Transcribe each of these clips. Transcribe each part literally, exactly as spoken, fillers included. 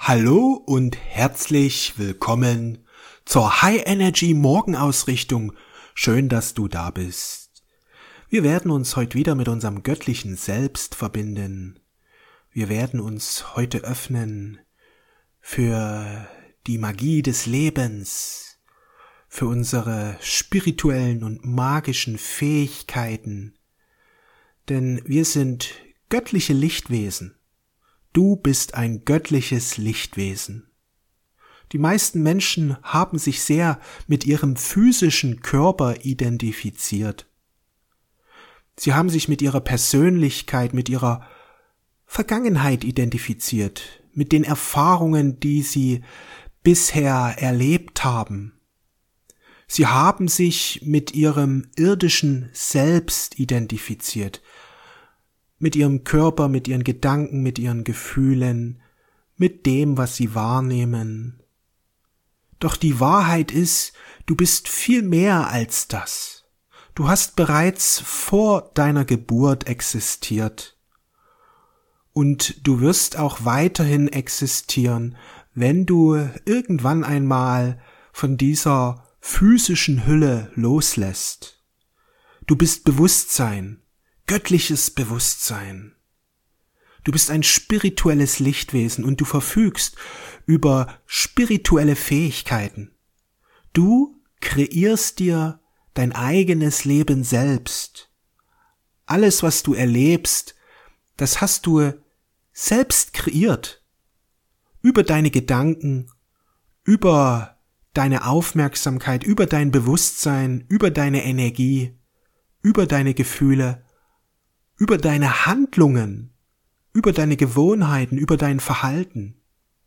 Hallo und herzlich willkommen zur High Energy Morgenausrichtung. Schön, dass du da bist. Wir werden uns heute wieder mit unserem göttlichen Selbst verbinden. Wir werden uns heute öffnen für die Magie des Lebens, für unsere spirituellen und magischen Fähigkeiten. Denn wir sind göttliche Lichtwesen. Du bist ein göttliches Lichtwesen. Die meisten Menschen haben sich sehr mit ihrem physischen Körper identifiziert. Sie haben sich mit ihrer Persönlichkeit, mit ihrer Vergangenheit identifiziert, mit den Erfahrungen, die sie bisher erlebt haben. Sie haben sich mit ihrem irdischen Selbst identifiziert, mit ihrem Körper, mit ihren Gedanken, mit ihren Gefühlen, mit dem, was sie wahrnehmen. Doch die Wahrheit ist, du bist viel mehr als das. Du hast bereits vor deiner Geburt existiert. Und du wirst auch weiterhin existieren, wenn du irgendwann einmal von dieser physischen Hülle loslässt. Du bist Bewusstsein. Göttliches Bewusstsein. Du bist ein spirituelles Lichtwesen und du verfügst über spirituelle Fähigkeiten. Du kreierst dir dein eigenes Leben selbst. Alles, was du erlebst, das hast du selbst kreiert. Über deine Gedanken, über deine Aufmerksamkeit, über dein Bewusstsein, über deine Energie, über deine Gefühle, über deine Handlungen, über deine Gewohnheiten, über dein Verhalten.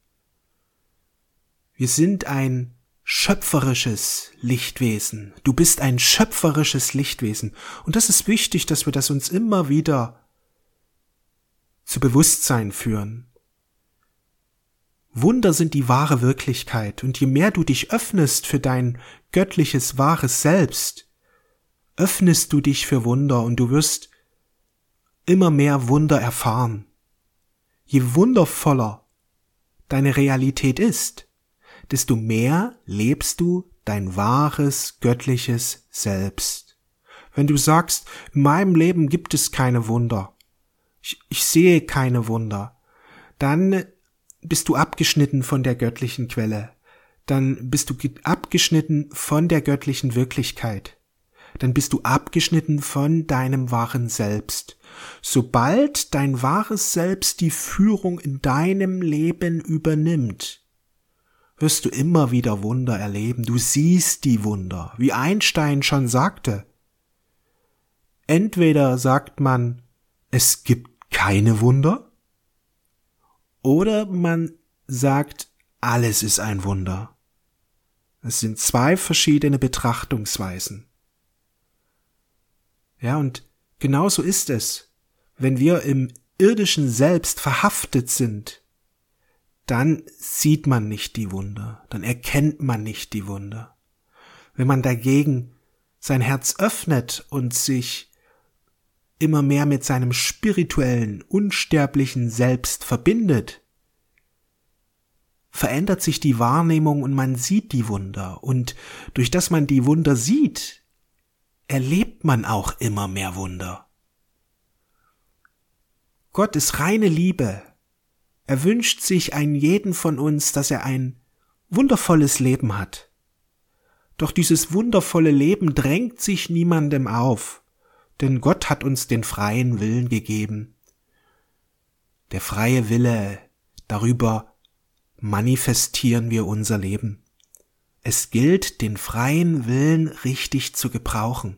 Wir sind ein schöpferisches Lichtwesen. Du bist ein schöpferisches Lichtwesen. Und das ist wichtig, dass wir das uns immer wieder zu Bewusstsein führen. Wunder sind die wahre Wirklichkeit. Und je mehr du dich öffnest für dein göttliches, wahres Selbst, öffnest du dich für Wunder und du wirst immer mehr Wunder erfahren. Je wundervoller deine Realität ist, desto mehr lebst du dein wahres, göttliches Selbst. Wenn du sagst, in meinem Leben gibt es keine Wunder, ich, ich sehe keine Wunder, dann bist du abgeschnitten von der göttlichen Quelle, dann bist du abgeschnitten von der göttlichen Wirklichkeit. Dann bist du abgeschnitten von deinem wahren Selbst. Sobald dein wahres Selbst die Führung in deinem Leben übernimmt, wirst du immer wieder Wunder erleben. Du siehst die Wunder, wie Einstein schon sagte. Entweder sagt man, es gibt keine Wunder, oder man sagt, alles ist ein Wunder. Es sind zwei verschiedene Betrachtungsweisen. Ja, und genauso ist es. Wenn wir im irdischen Selbst verhaftet sind, dann sieht man nicht die Wunder, dann erkennt man nicht die Wunder. Wenn man dagegen sein Herz öffnet und sich immer mehr mit seinem spirituellen, unsterblichen Selbst verbindet, verändert sich die Wahrnehmung und man sieht die Wunder. Und durch das man die Wunder sieht, erlebt man auch immer mehr Wunder. Gott ist reine Liebe. Er wünscht sich einen jeden von uns, dass er ein wundervolles Leben hat. Doch dieses wundervolle Leben drängt sich niemandem auf, denn Gott hat uns den freien Willen gegeben. Der freie Wille, darüber manifestieren wir unser Leben. Es gilt, den freien Willen richtig zu gebrauchen.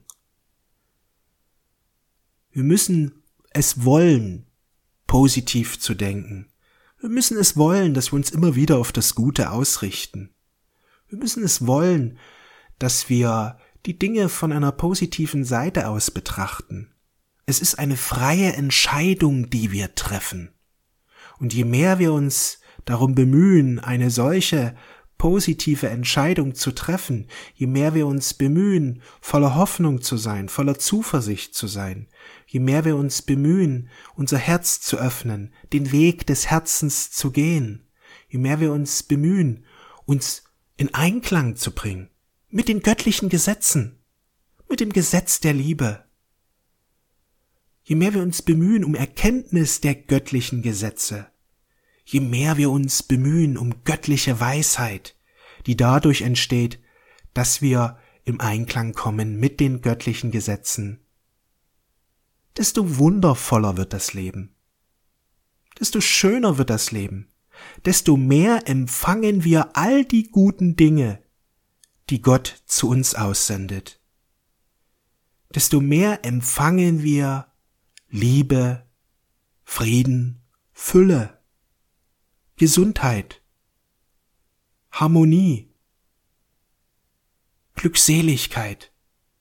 Wir müssen es wollen, positiv zu denken. Wir müssen es wollen, dass wir uns immer wieder auf das Gute ausrichten. Wir müssen es wollen, dass wir die Dinge von einer positiven Seite aus betrachten. Es ist eine freie Entscheidung, die wir treffen. Und je mehr wir uns darum bemühen, eine solche positive Entscheidung zu treffen, je mehr wir uns bemühen, voller Hoffnung zu sein, voller Zuversicht zu sein, je mehr wir uns bemühen, unser Herz zu öffnen, den Weg des Herzens zu gehen, je mehr wir uns bemühen, uns in Einklang zu bringen mit den göttlichen Gesetzen, mit dem Gesetz der Liebe, je mehr wir uns bemühen um Erkenntnis der göttlichen Gesetze, je mehr wir uns bemühen um göttliche Weisheit, die dadurch entsteht, dass wir im Einklang kommen mit den göttlichen Gesetzen, desto wundervoller wird das Leben, desto schöner wird das Leben, desto mehr empfangen wir all die guten Dinge, die Gott zu uns aussendet. Desto mehr empfangen wir Liebe, Frieden, Fülle, Gesundheit, Harmonie, Glückseligkeit.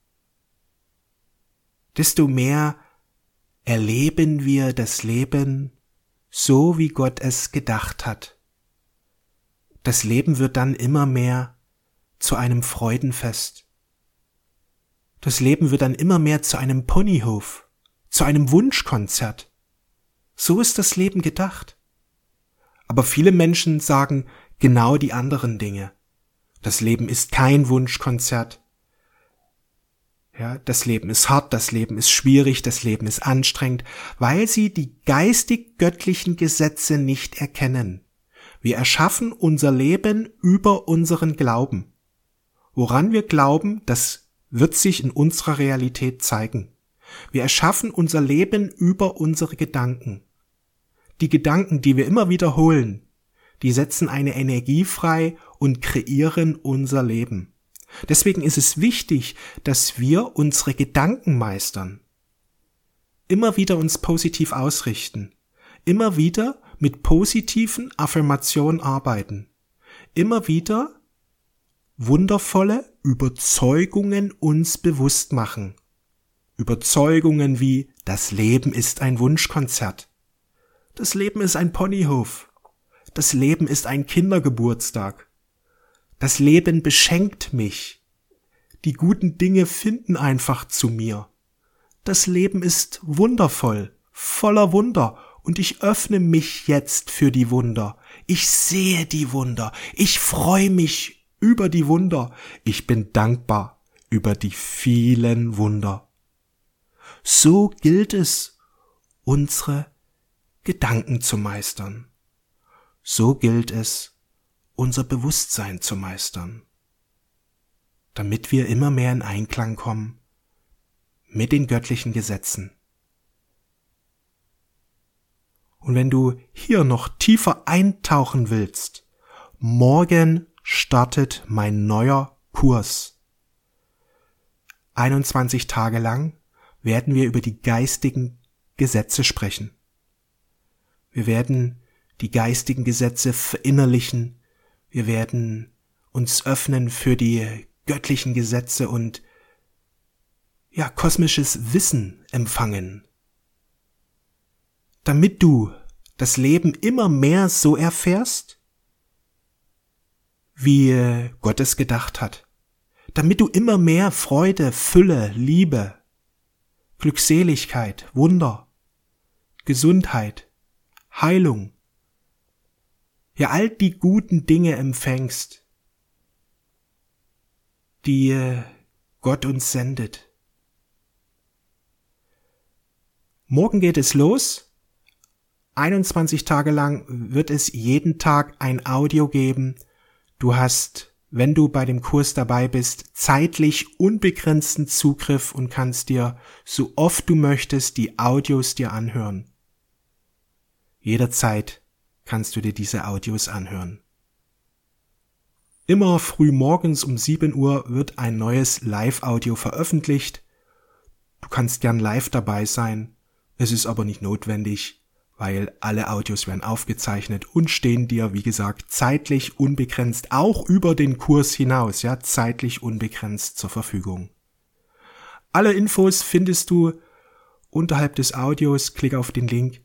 Desto mehr erleben wir das Leben so, wie Gott es gedacht hat. Das Leben wird dann immer mehr zu einem Freudenfest. Das Leben wird dann immer mehr zu einem Ponyhof, zu einem Wunschkonzert. So ist das Leben gedacht. Aber viele Menschen sagen genau die anderen Dinge. Das Leben ist kein Wunschkonzert. Ja, das Leben ist hart, das Leben ist schwierig, das Leben ist anstrengend, weil sie die geistig-göttlichen Gesetze nicht erkennen. Wir erschaffen unser Leben über unseren Glauben. Woran wir glauben, das wird sich in unserer Realität zeigen. Wir erschaffen unser Leben über unsere Gedanken. Die Gedanken, die wir immer wiederholen, die setzen eine Energie frei und kreieren unser Leben. Deswegen ist es wichtig, dass wir unsere Gedanken meistern. Immer wieder uns positiv ausrichten. Immer wieder mit positiven Affirmationen arbeiten. Immer wieder wundervolle Überzeugungen uns bewusst machen. Überzeugungen wie, das Leben ist ein Wunschkonzert. Das Leben ist ein Ponyhof. Das Leben ist ein Kindergeburtstag. Das Leben beschenkt mich. Die guten Dinge finden einfach zu mir. Das Leben ist wundervoll, voller Wunder, und ich öffne mich jetzt für die Wunder. Ich sehe die Wunder. Ich freue mich über die Wunder. Ich bin dankbar über die vielen Wunder. So gilt es, unsere Gedanken zu meistern. So gilt es, unser Bewusstsein zu meistern, damit wir immer mehr in Einklang kommen mit den göttlichen Gesetzen. Und wenn du hier noch tiefer eintauchen willst, morgen startet mein neuer Kurs. einundzwanzig Tage lang werden wir über die geistigen Gesetze sprechen. Wir werden die geistigen Gesetze verinnerlichen. Wir werden uns öffnen für die göttlichen Gesetze und ja, kosmisches Wissen empfangen. Damit du das Leben immer mehr so erfährst, wie Gott es gedacht hat. Damit du immer mehr Freude, Fülle, Liebe, Glückseligkeit, Wunder, Gesundheit, Heilung, ja all die guten Dinge empfängst, die Gott uns sendet. Morgen geht es los. einundzwanzig Tage lang wird es jeden Tag ein Audio geben. Du hast, wenn du bei dem Kurs dabei bist, zeitlich unbegrenzten Zugriff und kannst dir so oft du möchtest die Audios dir anhören. Jederzeit kannst du dir diese Audios anhören. Immer früh morgens um sieben Uhr wird ein neues Live-Audio veröffentlicht. Du kannst gern live dabei sein, es ist aber nicht notwendig, weil alle Audios werden aufgezeichnet und stehen dir, wie gesagt, zeitlich unbegrenzt, auch über den Kurs hinaus, ja, zeitlich unbegrenzt zur Verfügung. Alle Infos findest du unterhalb des Audios, klick auf den Link.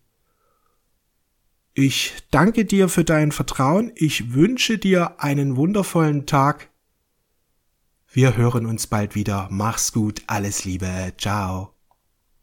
Ich danke dir für dein Vertrauen, ich wünsche dir einen wundervollen Tag. Wir hören uns bald wieder, mach's gut, alles Liebe, ciao.